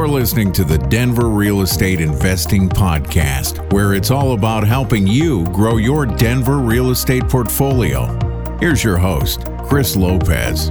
You're listening to the Denver Real Estate Investing Podcast, where it's all about helping you grow your Denver real estate portfolio. Here's your host, Chris Lopez.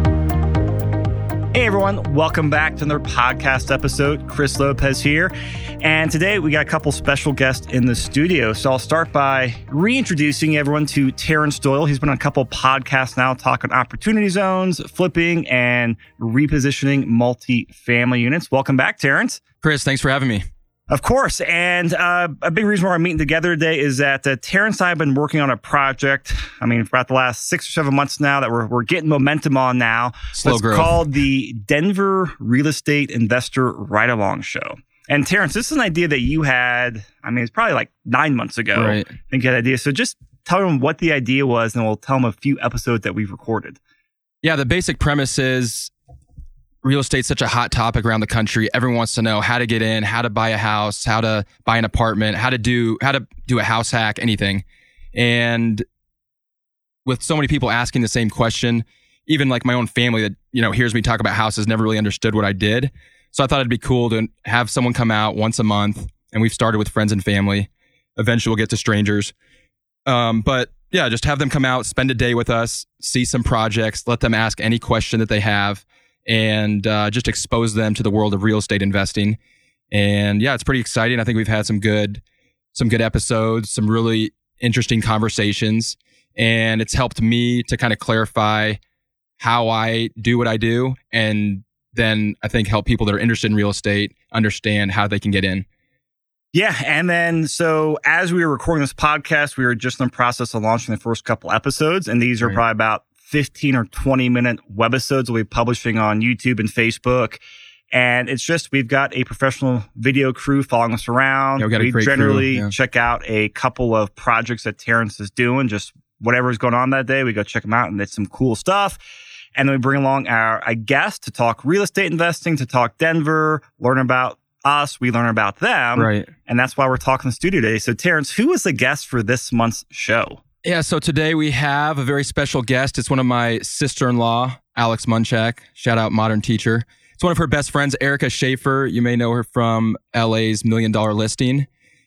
Hey everyone, welcome back to another podcast episode. Chris Lopez here. And today we got a couple special guests in the studio. So I'll start by reintroducing everyone to Terrence Doyle. He's been on a couple podcasts now talking opportunity zones, flipping, and repositioning multi-family units. Welcome back, Terrence. Chris, thanks for having me. Of course. And a big reason why we're meeting together today is that Terrence and I have been working on a project, for about the last 6 or 7 months now that we're getting momentum on now. Slow growth. It's called the Denver Real Estate Investor Ride-Along Show. And Terrence, this is an idea that you had, it's probably like 9 months ago. Right. I think you had an idea. So just tell them what the idea was and we'll tell them a few episodes that we've recorded. Yeah, the basic premise is real estate's such a hot topic around the country. Everyone wants to know how to get in, how to buy a house, how to buy an apartment, how to do a house hack, anything. And with so many people asking the same question, even like my own family that, hears me talk about houses, never really understood what I did. So I thought it'd be cool to have someone come out once a month, and we've started with friends and family. Eventually we'll get to strangers. But yeah, just have them come out, spend a day with us, see some projects, let them ask any question that they have, and just expose them to the world of real estate investing. And yeah, it's pretty exciting. I think we've had some good episodes, some really interesting conversations, and it's helped me to kind of clarify how I do what I do, and then I think help people that are interested in real estate understand how they can get in. Yeah. And then, so as we were recording this podcast, we were just in the process of launching the first couple episodes, and these are probably about 15 or 20 minute webisodes we'll be publishing on YouTube and Facebook. And it's just, we've got a professional video crew following us around. Yeah, we got a great generally crew, yeah. Check out a couple of projects that Terrence is doing, just whatever's going on that day. We go check them out and it's some cool stuff. And then we bring along a guest to talk real estate investing, to talk Denver, learn about us, we learn about them. Right. And that's why we're talking in the studio today. So Terrence, who was the guest for this month's show? Yeah, so today we have a very special guest. It's one of my sister-in-law, Alex Munchak. Shout out Modern Teacher. It's one of her best friends, Erica Schaefer. You may know her from LA's $1 Million Listing.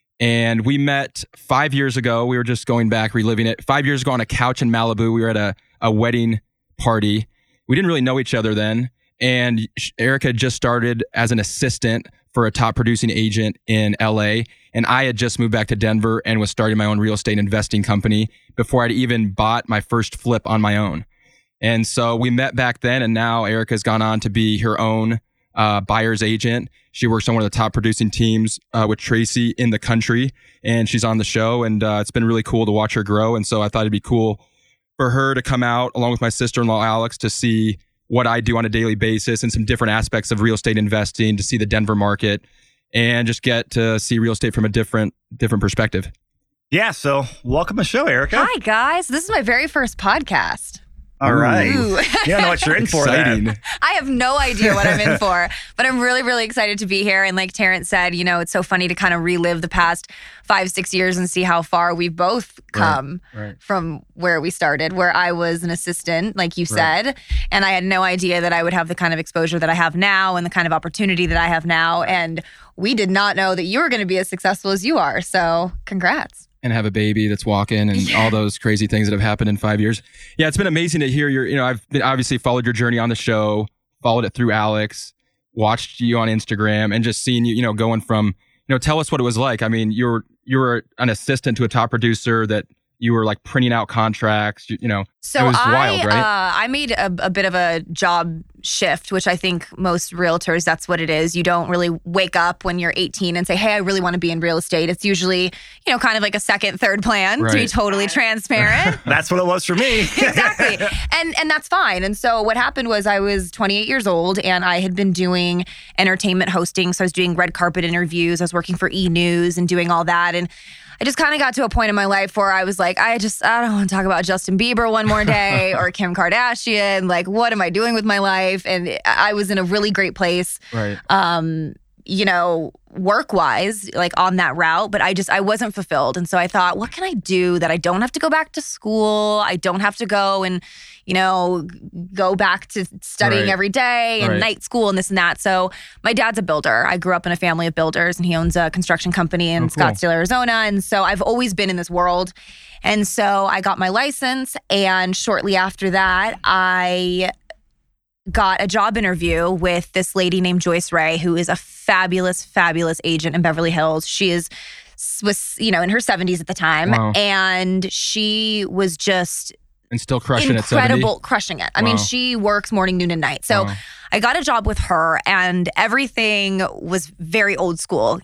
And we met 5 years ago. We were just going back, reliving it. 5 years ago on a couch in Malibu. We were at a wedding party. We didn't really know each other then. And Erica had just started as an assistant for a top producing agent in LA. And I had just moved back to Denver and was starting my own real estate investing company before I'd even bought my first flip on my own. And so we met back then, and now Erica's gone on to be her own buyer's agent. She works on one of the top producing teams with Tracy in the country, and she's on the show, and it's been really cool to watch her grow. And so I thought it'd be cool for her to come out along with my sister-in-law, Alex, to see what I do on a daily basis and some different aspects of real estate investing, to see the Denver market and just get to see real estate from a different perspective. Yeah, so welcome to the show, Erica. Hi, guys. This is my very first podcast. All right. Ooh. You don't know what you're in for then. I have no idea what I'm in for, but I'm really, really excited to be here. And like Terrence said, it's so funny to kind of relive the past 5-6 years and see how far we've both come from where we started, where I was an assistant, like you said, and I had no idea that I would have the kind of exposure that I have now and the kind of opportunity that I have now. And we did not know that you were going to be as successful as you are. So congrats. And have a baby that's walking and all those crazy things that have happened in 5 years. Yeah, it's been amazing to hear I've been obviously followed your journey on the show, followed it through Alex, watched you on Instagram, and just seeing you, going from, tell us what it was like. You were an assistant to a top producer that you were like printing out contracts, So it was wild, right? I made a bit of a job shift, which I think most realtors, that's what it is. You don't really wake up when you're 18 and say, hey, I really want to be in real estate. It's usually, kind of like a second, third plan, to be totally transparent. That's what it was for me. Exactly. And that's fine. And so what happened was I was 28 years old and I had been doing entertainment hosting. So I was doing red carpet interviews. I was working for E! News and doing all that. And I just kind of got to a point in my life where I was like, I don't want to talk about Justin Bieber one more day or Kim Kardashian. Like, what am I doing with my life? And I was in a really great place. Right. work-wise, like on that route, but I wasn't fulfilled. And so I thought, what can I do that I don't have to go back to school? I don't have to go and, go back to studying every day and night school and this and that. So my dad's a builder. I grew up in a family of builders, and he owns a construction company in Scottsdale, Arizona. And so I've always been in this world. And so I got my license, and shortly after that, I got a job interview with this lady named Joyce Ray, who is a fabulous, fabulous agent in Beverly Hills. She was in her 70s at the time. Wow. And she was just and still crushing incredible, it. crushing it. I mean, she works morning, noon, and night. So I got a job with her, and everything was very old school.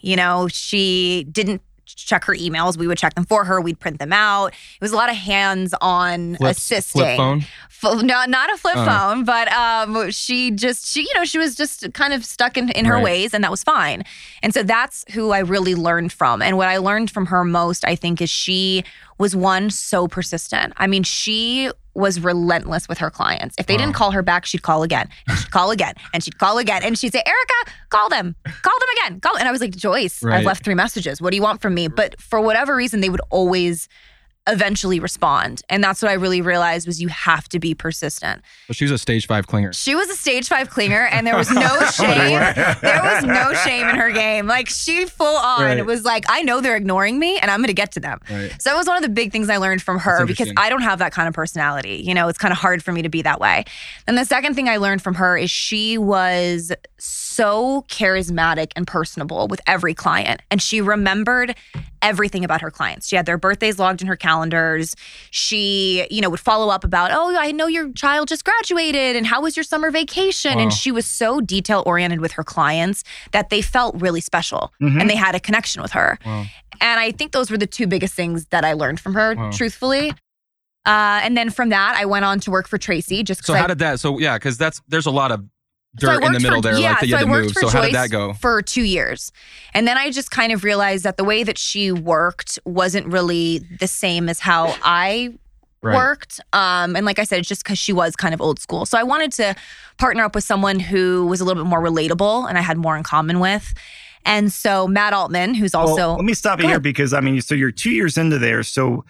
She didn't check her emails. We would check them for her. We'd print them out. It was a lot of hands-on assisting. Flip phone? No, not a flip phone, but she was just kind of stuck in her ways, and that was fine. And so that's who I really learned from. And what I learned from her most, I think, is she was so persistent. I mean, she was relentless with her clients. If they didn't call her back, she'd call again, and she'd call again, and she'd call again. And she'd say, Erica, call them again. And I was like, Joyce, I've left 3 messages. What do you want from me? But for whatever reason, they would always eventually respond. And that's what I really realized was you have to be persistent. So she was a stage 5 clinger. She was a stage 5 clinger, and there was no shame. There was no shame in her game. Like, she full on was like, I know they're ignoring me, and I'm going to get to them. Right. So that was one of the big things I learned from her, because I don't have that kind of personality. It's kind of hard for me to be that way. And the second thing I learned from her is she was so charismatic and personable with every client. And she remembered everything about her clients. She had their birthdays logged in her calendars. She, would follow up about, I know your child just graduated, and how was your summer vacation? Wow. And she was so detail-oriented with her clients that they felt really special, and they had a connection with her. Wow. And I think those were the 2 biggest things that I learned from her, truthfully. And then from that, I went on to work for Tracy. So how did that? So yeah, because there's a lot of dirt in the middle there, like that you had to move. So how did that go? For 2 years. And then I just kind of realized that the way that she worked wasn't really the same as how I worked. And like I said, it's just because she was kind of old school. So I wanted to partner up with someone who was a little bit more relatable and I had more in common with. And so Matt Altman, who's also... let me stop you here because, so you're 2 years into there. So,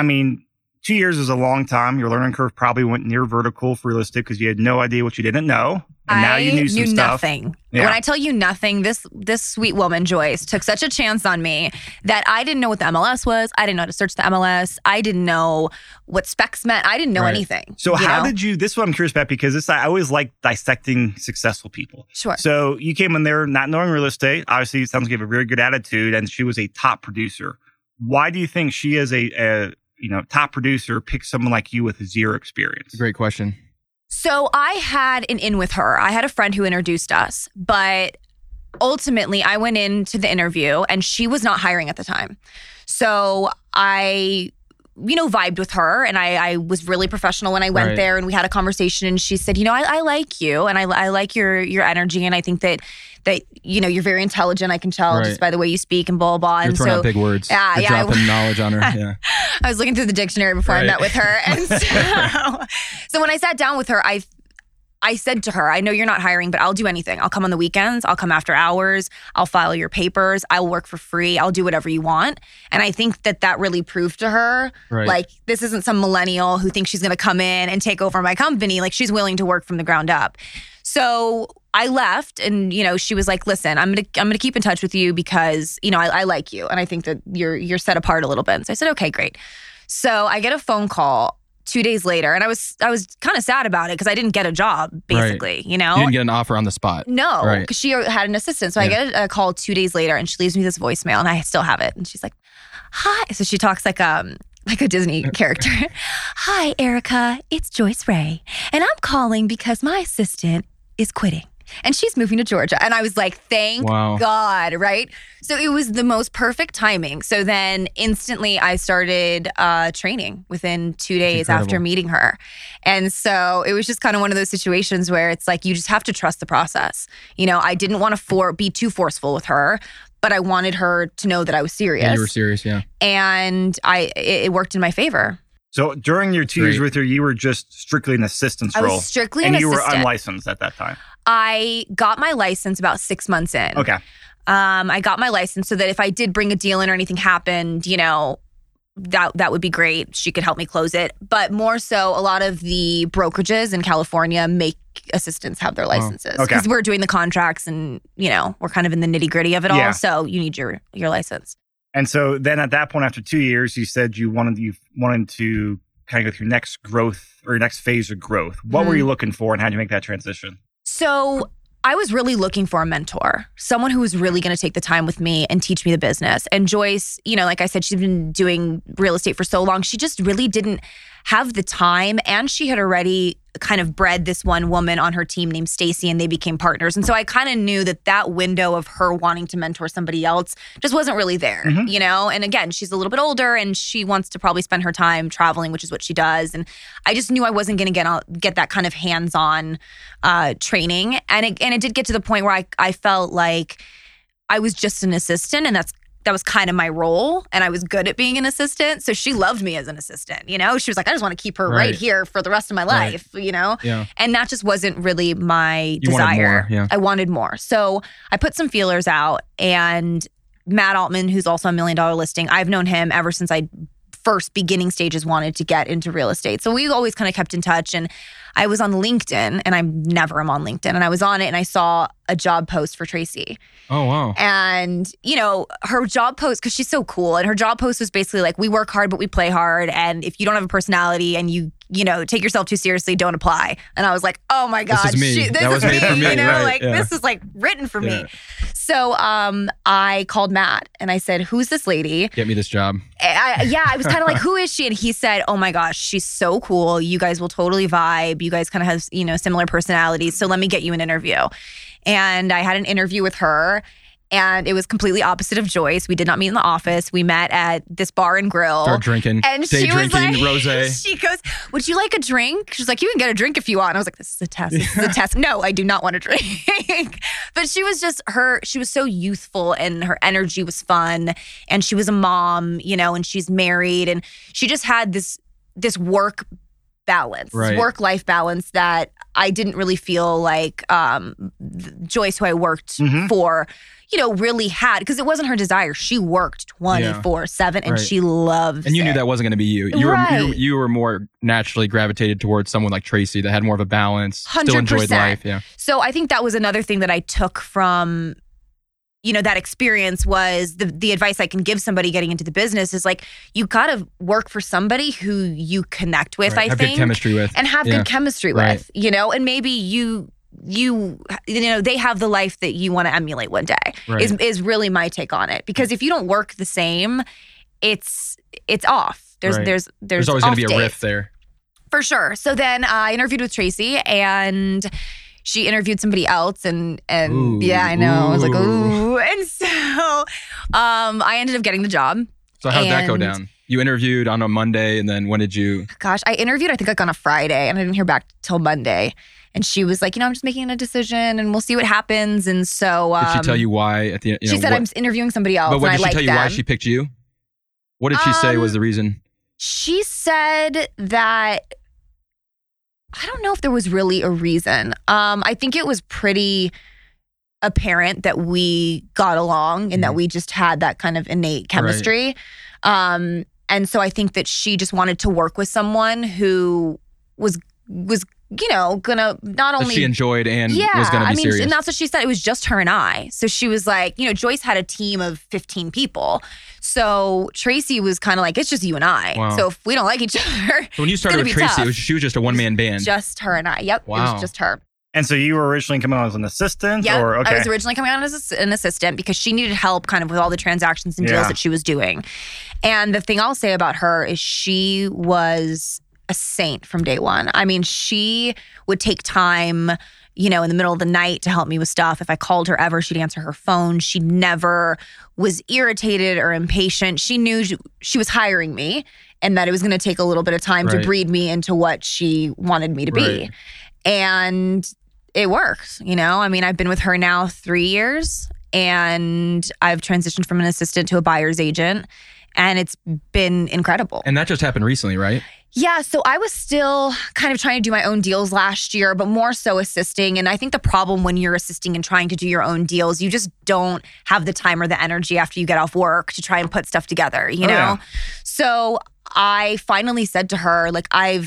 2 years is a long time. Your learning curve probably went near vertical for real estate because you had no idea what you didn't know. And now you knew some stuff. Nothing. Yeah. When I tell you nothing, this sweet woman, Joyce, took such a chance on me that I didn't know what the MLS was. I didn't know how to search the MLS. I didn't know what specs meant. I didn't know anything. So how did you, this is what I'm curious about, because I always like dissecting successful people. Sure. So you came in there not knowing real estate. Obviously, it sounds like you have a very good attitude, and she was a top producer. Why do you think she is a top producer picked someone like you with 0 experience? Great question. So I had an in with her. I had a friend who introduced us, but ultimately I went into the interview and she was not hiring at the time. So I, vibed with her, and I was really professional when I went there, and we had a conversation, and she said, I like you, and I like your energy, and I think that you're very intelligent. I can tell just by the way you speak and blah, blah. You're throwing out big words. You're dropping knowledge on her. Yeah. I was looking through the dictionary before I met with her. And so when I sat down with her, I said to her, I know you're not hiring, but I'll do anything. I'll come on the weekends. I'll come after hours. I'll file your papers. I'll work for free. I'll do whatever you want. And I think that really proved to her, like, this isn't some millennial who thinks she's going to come in and take over my company. Like, she's willing to work from the ground up. So I left, and she was like, "Listen, I'm gonna keep in touch with you because I like you, and I think that you're set apart a little bit." And so I said, "Okay, great." So I get a phone call 2 days later, and I was kind of sad about it because I didn't get a job, basically. You didn't get an offer on the spot. No, because she had an assistant. So I get a call 2 days later, and she leaves me this voicemail, and I still have it. And she's like, "Hi." So she talks like a Disney character. "Hi, Erica. It's Joyce Ray, and I'm calling because my assistant is quitting. And she's moving to Georgia." And I was like, thank God, right? So it was the most perfect timing. So then instantly I started training within 2 days after meeting her. And so it was just kind of one of those situations where it's like, you just have to trust the process. I didn't want to be too forceful with her, but I wanted her to know that I was serious. Yeah, you were serious, yeah. And it worked in my favor. So during your 2 years with her, you were just strictly an assistant's role. I was strictly an assistant. And you were unlicensed at that time. I got my license about 6 months in. Okay. I got my license so that if I did bring a deal in or anything happened, that would be great. She could help me close it. But more so, a lot of the brokerages in California make assistants have their licenses. Because we're doing the contracts and, we're kind of in the nitty gritty of it all. So you need your license. And so then at that point, after 2 years, you said you wanted to kind of go through your next growth or your next phase of growth. What were you looking for and how did you make that transition? So I was really looking for a mentor, someone who was really going to take the time with me and teach me the business. And Joyce, like I said, she's been doing real estate for so long. She just really didn't have the time. And she had already kind of bred this one woman on her team named Stacy, and they became partners. And so I kind of knew that window of her wanting to mentor somebody else just wasn't really there, And again, she's a little bit older and she wants to probably spend her time traveling, which is what she does. And I just knew I wasn't going to get that kind of hands-on training. And it did get to the point where I felt like I was just an assistant, and that was kind of my role, and I was good at being an assistant. So she loved me as an assistant, She was like, I just want to keep her right here for the rest of my life, Yeah. And that just wasn't really my desire. Wanted more, yeah. I wanted more. So I put some feelers out, and Matt Altman, who's also a $1 Million Listing, I've known him ever since I first beginning stages wanted to get into real estate. So we always kind of kept in touch, and I was on LinkedIn, and I never am on LinkedIn, and I was on it and I saw a job post for Tracy. Oh, wow. And, her job post, because she's so cool, and her job post was basically like, we work hard, but we play hard. And if you don't have a personality and you take yourself too seriously, don't apply. And I was like, oh my God, this is me. This is me, for me, right, this is like written for me. So I called Matt and I said, who's this lady? Get me this job. I was kind of like, who is she? And he said, oh my gosh, she's so cool. You guys will totally vibe. You guys kind of have, similar personalities. So let me get you an interview. And I had an interview with her, and it was completely opposite of Joyce. We did not meet in the office. We met at this bar and grill. Start drinking. And Day she drinking, was like, rosé. She goes, would you like a drink? She's like, you can get a drink if you want. And I was like, this is a test. This is a test. No, I do not want a drink. But she was just she was so youthful, and her energy was fun. And she was a mom, and she's married. And she just had this work balance, work-life balance that I didn't really feel like Joyce, who I worked for, really had, because it wasn't her desire. She worked 24/7, and she loves it. And you knew that wasn't going to be you. You were more naturally gravitated towards someone like Tracy that had more of a balance, 100%. Still enjoyed life. Yeah. So I think that was another thing that I took from that experience, was the advice I can give somebody getting into the business is like, you got to work for somebody who you connect with, I think. Have good chemistry with. And have good chemistry with, and maybe you they have the life that you want to emulate one day is really my take on it. Because if you don't work the same, it's off. There's always going to be a rift there. For sure. So then I interviewed with Tracy, and she interviewed somebody else, and ooh, yeah, I know. I was like, ooh. And so I ended up getting the job. So how did that go down? You interviewed on a Monday, and then when did you? Gosh, I interviewed, I think, like on a Friday, and I didn't hear back till Monday. And she was like, I'm just making a decision, and we'll see what happens. And so did she tell you why at the end? She said, I'm interviewing somebody else. But what did she tell you why she picked you? What did she say was the reason? She said that, I don't know if there was really a reason. I think it was pretty apparent that we got along and that we just had that kind of innate chemistry. And so I think that she just wanted to work with someone who was gonna not only that she enjoyed and was gonna be serious. And that's what she said. It was just her and I. So she was like, Joyce had a team of 15 people. So Tracy was kind of like, it's just you and I. Wow. So if we don't like each other, so when you started with Tracy, she was just a one-man band. Just her and I. Yep. Wow. It was just her. And so you were originally coming on as an assistant? Yeah, Okay. I was originally coming on as an assistant because she needed help kind of with all the transactions and deals that she was doing. And the thing I'll say about her is she was a saint from day one. I mean, she would take time, in the middle of the night to help me with stuff. If I called her ever, she'd answer her phone. She never was irritated or impatient. She knew she was hiring me and that it was going to take a little bit of time to breed me into what she wanted me to be. And it worked, I mean, I've been with her now 3 years, and I've transitioned from an assistant to a buyer's agent. And it's been incredible. And that just happened recently, right? Yeah, so I was still kind of trying to do my own deals last year, but more so assisting. And I think the problem when you're assisting and trying to do your own deals, you just don't have the time or the energy after you get off work to try and put stuff together, you know? Yeah. So I finally said to her, like, I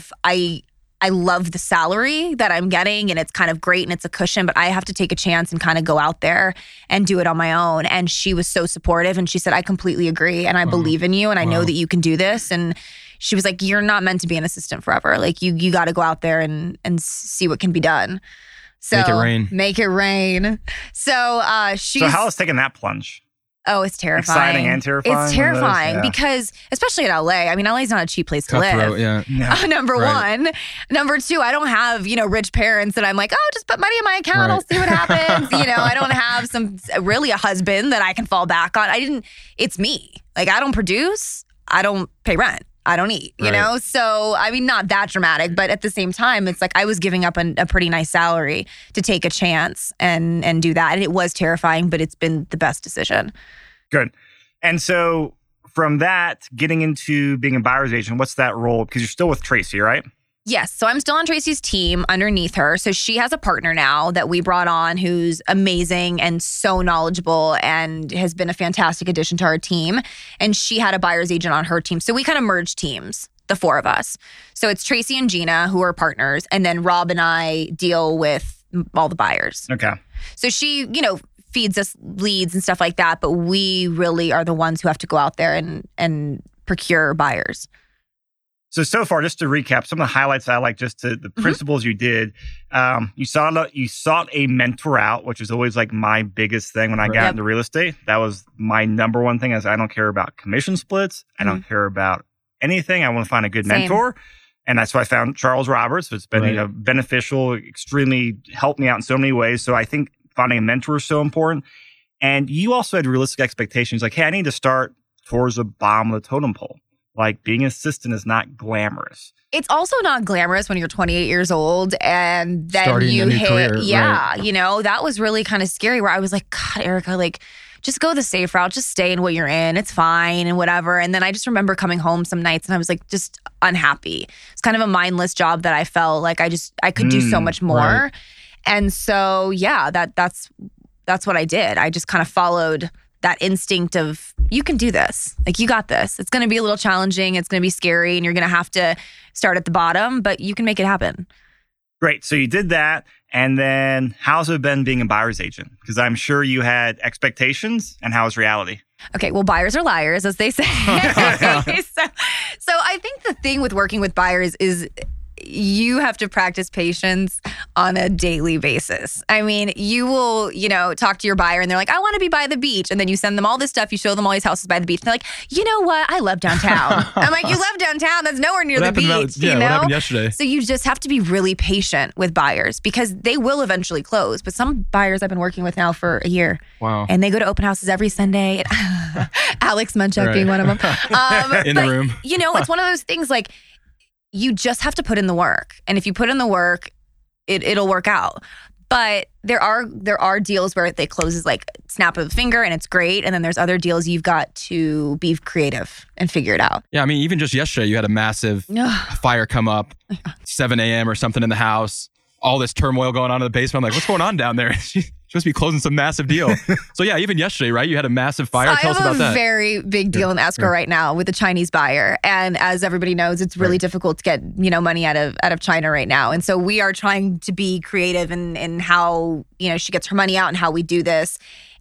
love the salary that I'm getting and it's kind of great and it's a cushion, but I have to take a chance and kind of go out there and do it on my own. And she was so supportive and she said, I completely agree and I believe in you and I know that you can do this. And she was like, you're not meant to be an assistant forever. Like you got to go out there and see what can be done. So make it rain. Make it rain. So So how is taking that plunge? Oh, it's terrifying. Exciting and terrifying. It's terrifying because, especially in LA, I mean, LA is not a cheap place to live. Yeah. Number one. Number two, I don't have, rich parents that I'm like, oh, just put money in my account. I'll see what happens. I don't have really a husband that I can fall back on. It's me. Like, I don't produce. I don't pay rent. I don't eat, you know? So, I mean, not that dramatic, but at the same time, it's like I was giving up a pretty nice salary to take a chance and do that. And it was terrifying, but it's been the best decision. Good. And so from that, getting into being a buyer's agent, what's that role? Because you're still with Tracy, right? Yes. So I'm still on Tracy's team underneath her. So she has a partner now that we brought on who's amazing and so knowledgeable and has been a fantastic addition to our team. And she had a buyer's agent on her team. So we kind of merged teams, the four of us. So it's Tracy and Gina who are partners. And then Rob and I deal with all the buyers. Okay. So she, feeds us leads and stuff like that. But we really are the ones who have to go out there and procure buyers. So far, just to recap, some of the highlights I like, just to the principles you did. You sought a mentor out, which is always like my biggest thing when I got into real estate. That was my number one thing. Is I don't care about commission splits. I don't care about anything. I want to find a good mentor. And that's why I found Charles Roberts. It's been beneficial, extremely helped me out in so many ways. So I think finding a mentor is so important. And you also had realistic expectations. Like, hey, I need to start towards the bottom of the totem pole. Like, being an assistant is not glamorous. It's also not glamorous when you're 28 years old and then starting you a new hit, career, that was really kind of scary where I was like, God, Erica, like, just go the safe route, just stay in what you're in. It's fine and whatever. And then I just remember coming home some nights and I was like, just unhappy. It's kind of a mindless job that I felt like I could do so much more. Right. And so, yeah, that's what I did. I just kind of followed that instinct of, you can do this. Like, you got this. It's going to be a little challenging. It's going to be scary. And you're going to have to start at the bottom, but you can make it happen. Great. So you did that. And then how's it been being a buyer's agent? Because I'm sure you had expectations. And how is reality? Okay, well, buyers are liars, as they say. So I think the thing with working with buyers is you have to practice patience on a daily basis. I mean, you will, talk to your buyer and they're like, I want to be by the beach. And then you send them all this stuff. You show them all these houses by the beach. And they're like, you know what? I love downtown. I'm like, you love downtown? That's nowhere near the beach. What happened yesterday? So you just have to be really patient with buyers because they will eventually close. But some buyers I've been working with now for a year. Wow. And they go to open houses every Sunday. Alex Munchak being one of them. In the room. It's one of those things like, you just have to put in the work. And if you put in the work, it'll work out. But there are deals where they closes like snap of a finger and it's great. And then there's other deals you've got to be creative and figure it out. Yeah, I mean, even just yesterday, you had a massive fire come up, 7 a.m. or something in the house. All this turmoil going on in the basement. I'm like, what's going on down there? She's supposed to be closing some massive deal. So yeah, even yesterday, right? You had a massive fire. Tell us about that. I have a very big deal in escrow right now with a Chinese buyer. And as everybody knows, it's really difficult to get, money out of China right now. And so we are trying to be creative in how, she gets her money out and how we do this.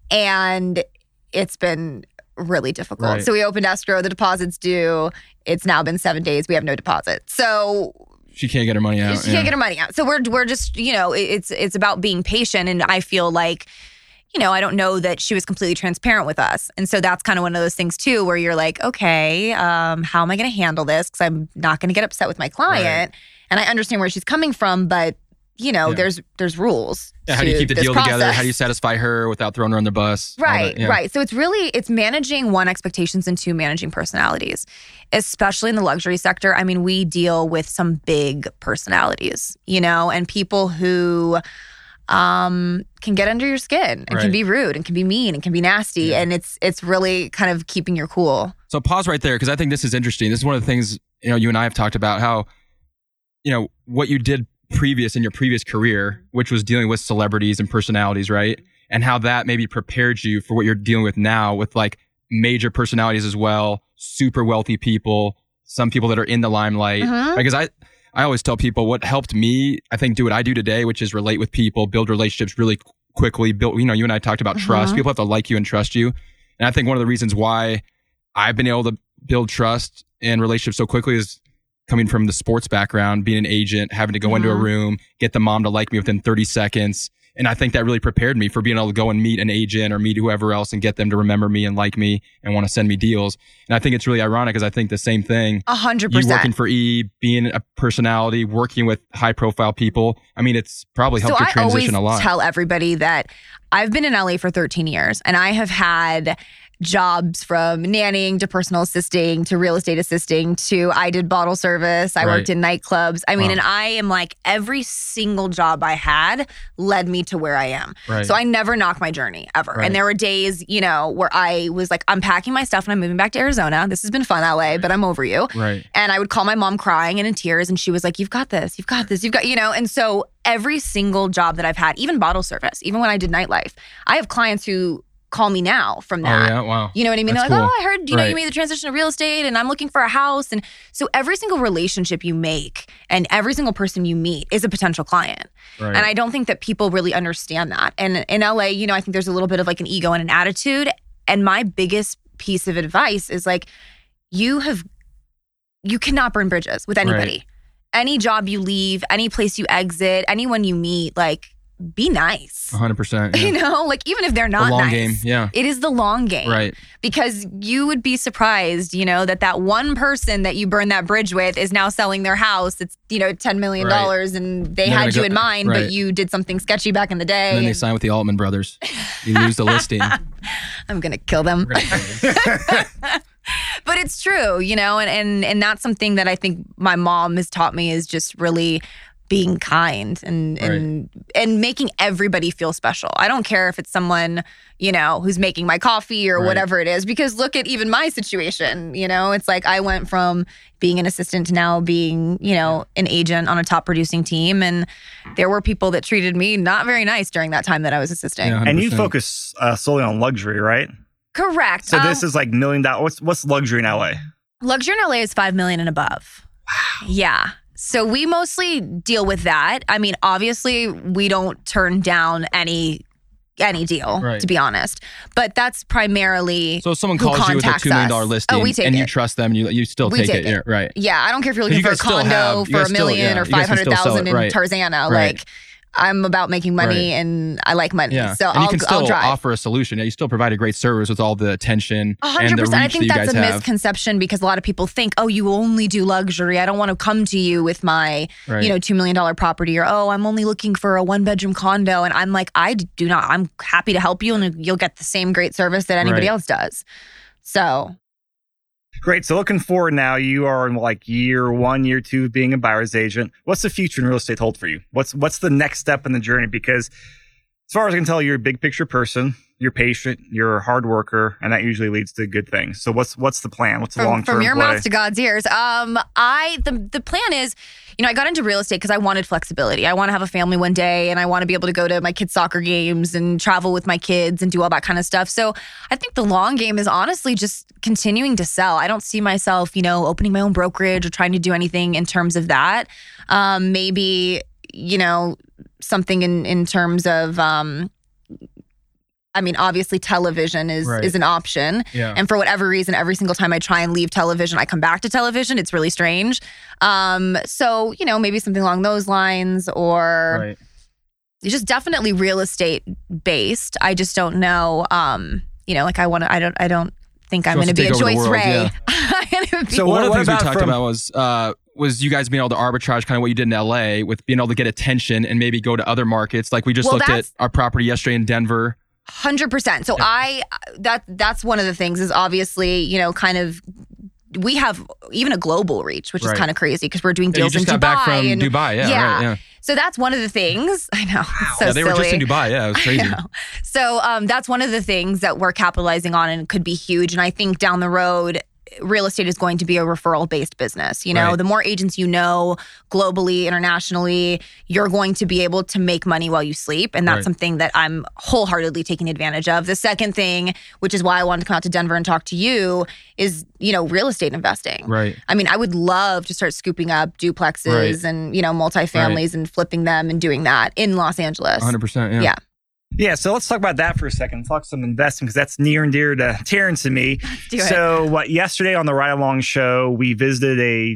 And it's been really difficult. Right. So we opened escrow, the deposit's due. It's now been 7 days. We have no deposit. So she can't get her money out. She can't get her money out. So we're just, it's about being patient. And I feel like, I don't know that she was completely transparent with us. And so that's kind of one of those things too, where you're like, okay, how am I going to handle this? Because I'm not going to get upset with my client. Right. And I understand where she's coming from, but there's rules. Yeah, how do you keep the deal together? How do you satisfy her without throwing her on the bus? Right, right. So it's managing one, expectations, and two, managing personalities, especially in the luxury sector. I mean, we deal with some big personalities, and people who can get under your skin and can be rude and can be mean and can be nasty. And it's really kind of keeping your cool. So pause right there because I think this is interesting. This is one of the things you and I have talked about how, what you did previous in your previous career, which was dealing with celebrities and personalities, right? And how that maybe prepared you for what you're dealing with now with like major personalities as well, super wealthy people, some people that are in the limelight. Because I always tell people what helped me, I think, do what I do today, which is relate with people, build relationships really quickly, build, you and I talked about trust. People have to like you and trust you. And I think one of the reasons why I've been able to build trust and relationships so quickly is coming from the sports background, being an agent, having to go into a room, get the mom to like me within 30 seconds. And I think that really prepared me for being able to go and meet an agent or meet whoever else and get them to remember me and like me and want to send me deals. And I think it's really ironic because I think the same thing. 100%. You working for E, being a personality, working with high profile people. I mean, it's probably helped your transition a lot. I always tell everybody that I've been in LA for 13 years and I have had jobs from nannying to personal assisting to real estate assisting to I did bottle service. I worked in nightclubs. I mean, and I am like every single job I had led me to where I am. So I never knocked my journey ever. And there were days, where I was like, I'm packing my stuff and I'm moving back to Arizona. This has been fun, LA, but I'm over you. And I would call my mom crying and in tears and she was like, you've got this, you've got this, you've got, and so every single job that I've had, even bottle service, even when I did nightlife, I have clients who call me now from that. Oh, yeah? Wow. You know what I mean? That's They're like, cool. I heard, you made the transition to real estate and I'm looking for a house. And so every single relationship you make and every single person you meet is a potential client. And I don't think that people really understand that. And in LA, I think there's a little bit of like an ego and an attitude. And my biggest piece of advice is like, you cannot burn bridges with anybody. Any job you leave, any place you exit, anyone you meet, like, be nice. 100%. Yeah. Like even if they're not the long nice. Game, yeah. It is the long game. Right. Because you would be surprised, that one person that you burn that bridge with is now selling their house. It's, $10 million and they had you in mind, but you did something sketchy back in the day. And then they sign with the Altman brothers. You lose the listing. I'm going to kill them. But it's true, and that's something that I think my mom has taught me is just really being kind and making everybody feel special. I don't care if it's someone, who's making my coffee or whatever it is, because look at even my situation, it's like I went from being an assistant to now being, an agent on a top producing team. And there were people that treated me not very nice during that time that I was assisting. Yeah, and you focus solely on luxury, right? Correct. So this is like $1 million. What's luxury in LA? Luxury in LA is $5 million and above. Wow. Yeah. So we mostly deal with that. I mean, obviously, we don't turn down any deal, to be honest. But that's primarily so if someone calls you with a $2 million listing we take and it. you trust them, you still take it. Yeah, right. Yeah, I don't care if you're looking for a condo for $1 million or $500,000 in Tarzana. Like, I'm about making money and I like money. Yeah. So and you can still drive. offer a solution. Yeah, you still provide a great service with all the attention 100%. and the reach I think that that's you guys a misconception because a lot of people think, oh, you only do luxury. I don't want to come to you with my, $2 million property, or, oh, I'm only looking for a 1-bedroom condo. And I'm like, I do not. I'm happy to help you and you'll get the same great service that anybody else does. So. Great. So looking forward now, you are in like year 1, year 2 of being a buyer's agent. What's the future in real estate hold for you? What's the next step in the journey? Because as far as I can tell, you're a big picture person. You're patient. You're a hard worker, and that usually leads to good things. So what's the plan? What's the long term from your play? mouth to God's ears? The plan is, I got into real estate because I wanted flexibility. I want to have a family one day, and I want to be able to go to my kids' soccer games and travel with my kids and do all that kind of stuff. So I think the long game is honestly just continuing to sell. I don't see myself, opening my own brokerage or trying to do anything in terms of that. Maybe, something in terms of. Obviously television is an option. Yeah. And for whatever reason, every single time I try and leave television, I come back to television. It's really strange. So, maybe something along those lines or just definitely real estate based. I just don't know. I don't think I'm going to be a Joyce Ray. Yeah. So one of the things we talked about was you guys being able to arbitrage kind of what you did in LA with being able to get attention and maybe go to other markets. Like we just looked at our property yesterday in Denver. 100%. So that's one of the things is obviously, kind of, we have even a global reach, which is kind of crazy because we're doing deals in Dubai. You just got back from Dubai. Yeah. So that's one of the things. I know. Wow. So they were just in Dubai. Yeah, it was crazy. So that's one of the things that we're capitalizing on and could be huge. And I think down the road, real estate is going to be a referral-based business. You know, the more agents you know globally, internationally, you're going to be able to make money while you sleep. And that's something that I'm wholeheartedly taking advantage of. The second thing, which is why I wanted to come out to Denver and talk to you, is, you know, real estate investing. Right. I mean, I would love to start scooping up duplexes and, you know, multifamilies and flipping them and doing that in Los Angeles. 100%. Yeah. Yeah, so let's talk about that for a second. Talk some investing because that's near and dear to Terrence and me. So yesterday on the Ride Along show, we visited a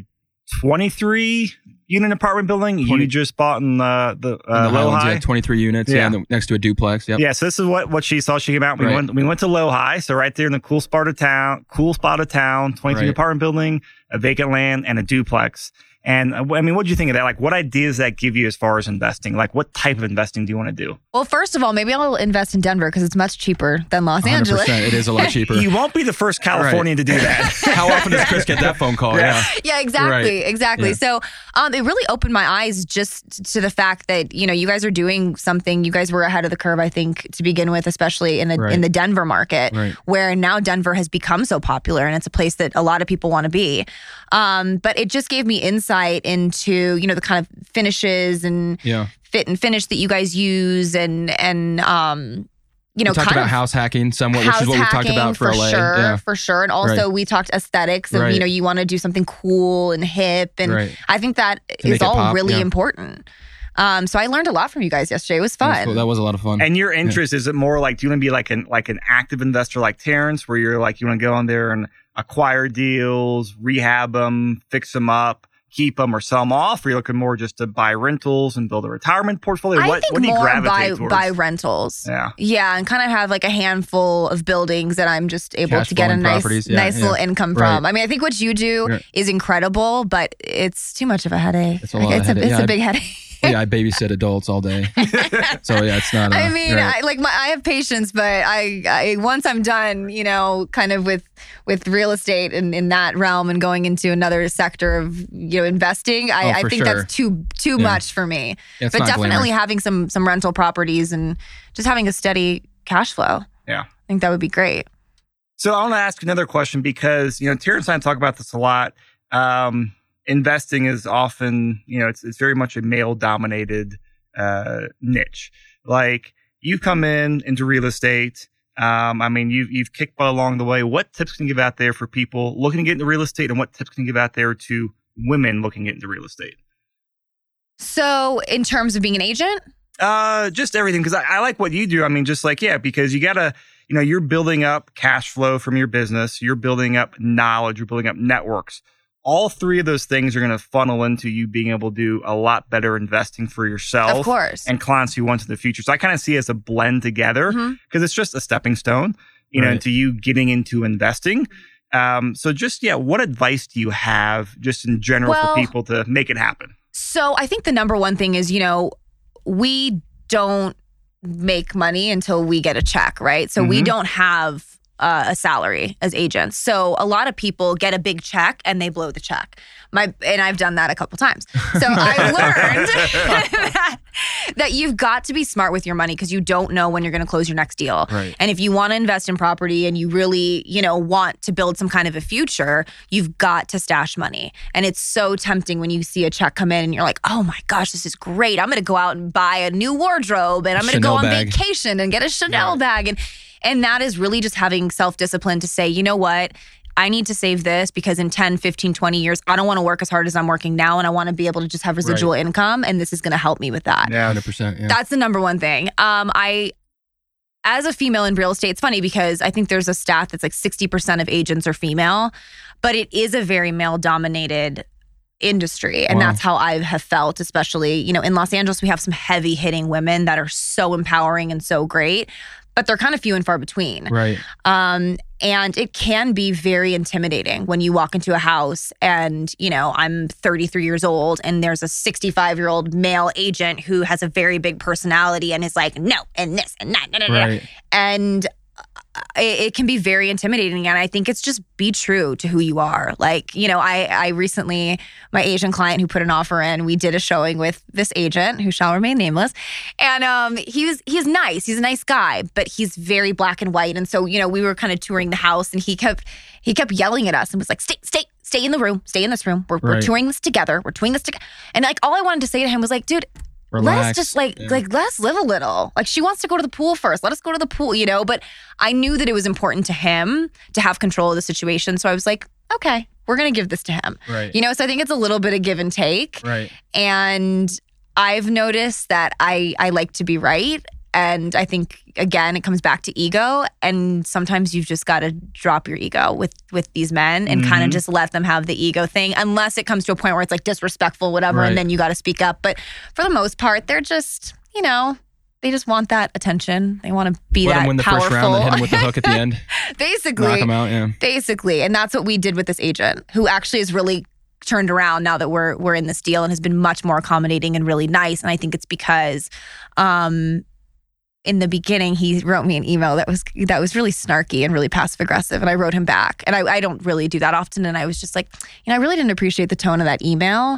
23-unit apartment building you just bought in the Low-Hi. Yeah, 23 units. Yeah, next to a duplex. Yep. Yeah, so this is what she saw. She came out. We went to Low-Hi, so right there in the cool spot of town. 23 apartment building, a vacant land, and a duplex. And I mean, what do you think of that? Like, what ideas does that give you as far as investing? Like, what type of investing do you want to do? Well, first of all, maybe I'll invest in Denver because it's much cheaper than Los Angeles. It is a lot cheaper. You won't be the first Californian to do that. How often does Chris get that phone call? Yeah, exactly. Exactly. Yeah. So it really opened my eyes just to the fact that, you know, you guys are doing something. You guys were ahead of the curve, I think, to begin with, especially in the Denver market, where now Denver has become so popular and it's a place that a lot of people want to be. But it just gave me insight into, you know, the kind of finishes and fit and finish that you guys use and you know, we talked about house hacking somewhat, which is what we talked about for LA. For sure. And also we talked aesthetics of, you know, you want to do something cool and hip. And I think that is all really important. So I learned a lot from you guys yesterday. It was fun. That was a lot of fun. And your interest, is it more like, do you want to be like an active investor like Terrence, where you're like, you want to go on there and acquire deals, rehab them, fix them up, keep them or sell them off? Or you're looking more just to buy rentals and build a retirement portfolio? What do you gravitate towards? Buy rentals. Yeah. Yeah, and kind of have like a handful of buildings that I'm just able to get a nice little income from. I mean, I think what you do is incredible, but it's too much of a headache. It's a big headache. Yeah, I babysit adults all day. So yeah, it's not. I mean, I have patience, but I once I'm done, you know, kind of with real estate and in that realm and going into another sector of, you know, investing, I think that's too much for me. Yeah, but definitely having some rental properties and just having a steady cash flow. Yeah, I think that would be great. So I want to ask another question because, you know, Terrence and I talk about this a lot. Investing is often, you know, it's very much a male-dominated niche. Like, you come into real estate. I mean, you've kicked butt along the way. What tips can you give out there for people looking to get into real estate, and what tips can you give out there to women looking to get into real estate? So, in terms of being an agent, just everything, because I like what you do. I mean, just like because you gotta, you know, you're building up cash flow from your business. You're building up knowledge. You're building up networks. All three of those things are going to funnel into you being able to do a lot better investing for yourself, of course, and clients you want in the future. So I kind of see it as a blend together because it's just a stepping stone, you know, into you getting into investing. So just, what advice do you have just in general for people to make it happen? So I think the number one thing is, you know, we don't make money until we get a check, right? So we don't have a salary as agents. So a lot of people get a big check and they blow the check. And I've done that a couple times. So I learned that you've got to be smart with your money because you don't know when you're going to close your next deal. Right. And if you want to invest in property and you really, you know, want to build some kind of a future, you've got to stash money. And it's so tempting when you see a check come in and you're like, oh my gosh, this is great. I'm going to go out and buy a new wardrobe and I'm going to go on vacation and get a Chanel bag. And that is really just having self-discipline to say, you know what? I need to save this because in 10, 15, 20 years, I don't want to work as hard as I'm working now. And I want to be able to just have residual income. And this is going to help me with that. Yeah, 100%. Yeah. That's the number one thing. As a female in real estate, it's funny because I think there's a stat that's like 60% of agents are female, but it is a very male-dominated industry. And that's how I have felt, especially, you know, in Los Angeles, we have some heavy hitting women that are so empowering and so great, but they're kind of few and far between. Right. And it can be very intimidating when you walk into a house and, you know, I'm 33 years old and there's a 65-year-old male agent who has a very big personality and is like, no, and this and that. Right. And it can be very intimidating. And I think it's just be true to who you are. Like, you know, I recently, my Asian client who put an offer in, we did a showing with this agent who shall remain nameless. And he's nice. He's a nice guy, but he's very black and white. And so, you know, we were kind of touring the house and he kept yelling at us and was like, stay in the room, stay in this room. We're touring this together. We're touring this together. And like, all I wanted to say to him was like, dude, relax. Let's just let's live a little. Like, she wants to go to the pool first. Let us go to the pool, you know? But I knew that it was important to him to have control of the situation. So I was like, okay, we're going to give this to him. Right. You know, so I think it's a little bit of give and take. Right. And I've noticed that I like to be right. And I think, again, it comes back to ego. And sometimes you've just got to drop your ego with these men and kind of just let them have the ego thing, unless it comes to a point where it's like disrespectful, whatever, and then you got to speak up. But for the most part, they're just, you know, they just want that attention. They want to be Let that them win the powerful. first round and hit them with the hook at the end. Basically. Knock them out, yeah. Basically. And that's what we did with this agent, who actually is really turned around now that we're in this deal and has been much more accommodating and really nice. And I think it's because in the beginning, he wrote me an email that was really snarky and really passive aggressive, and I wrote him back. And I don't really do that often. And I was just like, you know, I really didn't appreciate the tone of that email,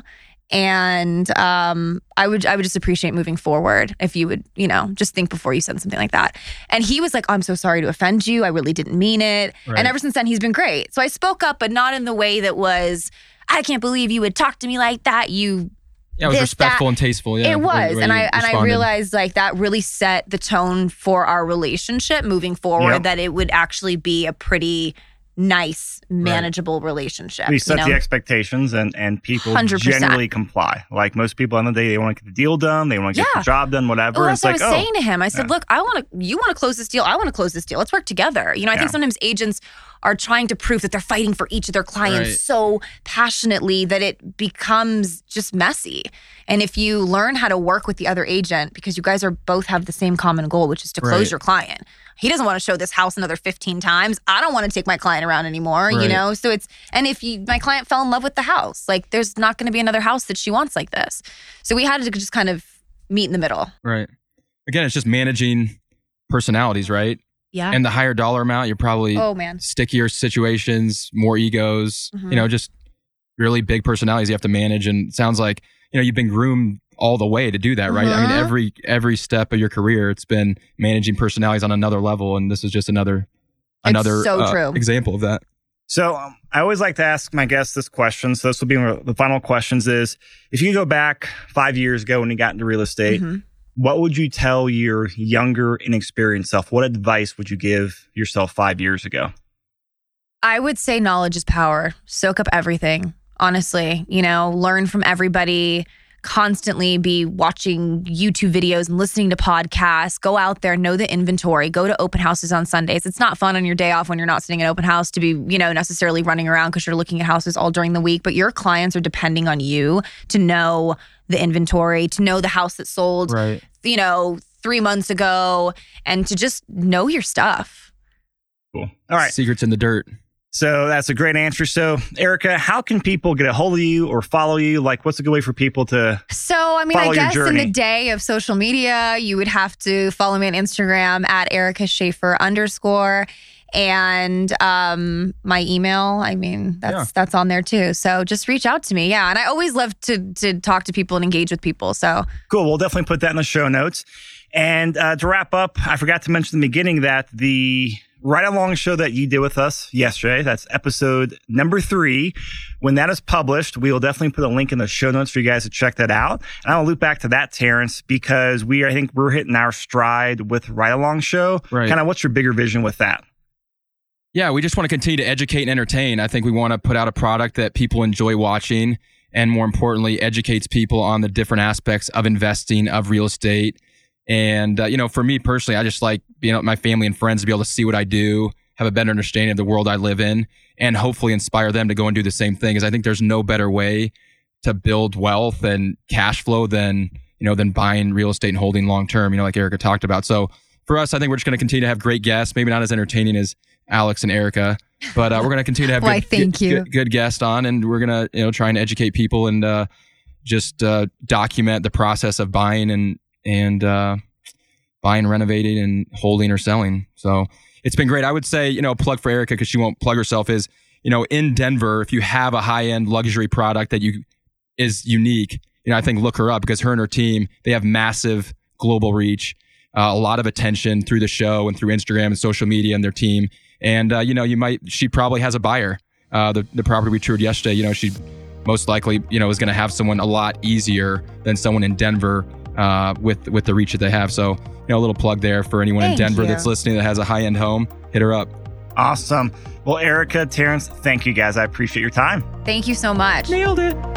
and I would just appreciate moving forward if you would, you know, just think before you send something like that. And he was like, oh, I'm so sorry to offend you. I really didn't mean it. Right. And ever since then, he's been great. So I spoke up, but not in the way that was, I can't believe you would talk to me like that. Yeah, it was respectful and tasteful. Yeah, it was, and I realized like that really set the tone for our relationship moving forward. Yep. That it would actually be a pretty nice, manageable relationship. We set the expectations, and people 100%. generally comply. Like most people, on the day, they want to get the deal done, they want to get the job done, whatever. Well, that's what I was saying to him. I said, look, you want to close this deal. I want to close this deal. Let's work together. You know, I think sometimes agents are trying to prove that they're fighting for each of their clients so passionately that it becomes just messy. And if you learn how to work with the other agent, because you guys are both have the same common goal, which is to close your client. He doesn't want to show this house another 15 times. I don't want to take my client around anymore, you know? So and if my client fell in love with the house, like there's not going to be another house that she wants like this. So we had to just kind of meet in the middle. Right. Again, it's just managing personalities, right? Yeah. And the higher dollar amount, you're probably stickier situations, more egos, you know, just really big personalities you have to manage. And it sounds like, you know, you've been groomed all the way to do that, right? I mean, every step of your career, it's been managing personalities on another level. And this is just another example of that. So I always like to ask my guests this question. So this will be the final questions is, if you go back 5 years ago when you got into real estate, what would you tell your younger, inexperienced self? What advice would you give yourself 5 years ago? I would say knowledge is power. Soak up everything, honestly. You know, learn from everybody. Constantly be watching YouTube videos and listening to podcasts. Go out there, know the inventory. Go to open houses on Sundays. It's not fun on your day off when you're not sitting in open house to be, you know, necessarily running around because you're looking at houses all during the week. But your clients are depending on you to know the inventory, to know the house that sold, you know, 3 months ago, and to just know your stuff. Cool. All right. Secrets in the dirt. So that's a great answer. So, Erica, how can people get a hold of you or follow you? Like, what's a good way for people to I guess in the day of social media, you would have to follow me on Instagram at Erica Schaefer _ and my email. I mean, that's on there too. So just reach out to me. Yeah. And I always love to talk to people and engage with people. So cool. We'll definitely put that in the show notes. And to wrap up, I forgot to mention in the beginning that the Ride Along show that you did with us yesterday, that's episode number 3. When that is published, we will definitely put a link in the show notes for you guys to check that out. And I'll loop back to that, Terrence, because I think we're hitting our stride with Ride Along show. Right. Kind of what's your bigger vision with that? Yeah, we just want to continue to educate and entertain. I think we want to put out a product that people enjoy watching, and more importantly, educates people on the different aspects of investing, of real estate. And, you know, for me personally, I just like being with my family and friends to be able to see what I do, have a better understanding of the world I live in, and hopefully inspire them to go and do the same thing. Because I think there's no better way to build wealth and cash flow than buying real estate and holding long term, you know, like Erica talked about. So for us, I think we're just going to continue to have great guests, maybe not as entertaining as Alex and Erica, but we're going to continue to have good guests on, and we're going to, try and educate people and just document the process of buying and buying, renovating, and holding or selling. So it's been great. I would say, a plug for Erica, because she won't plug herself, is, in Denver, if you have a high-end luxury product that is unique, I think look her up, because her and her team, they have massive global reach, a lot of attention through the show and through Instagram and social media and their team. And, she probably has a buyer. The property we toured yesterday, she most likely, is going to have someone a lot easier than someone in Denver with the reach that they have. So, a little plug there for anyone in Denver that's listening that has a high-end home. Hit her up. Awesome. Well, Erica, Terrence, thank you guys. I appreciate your time. Thank you so much. Nailed it.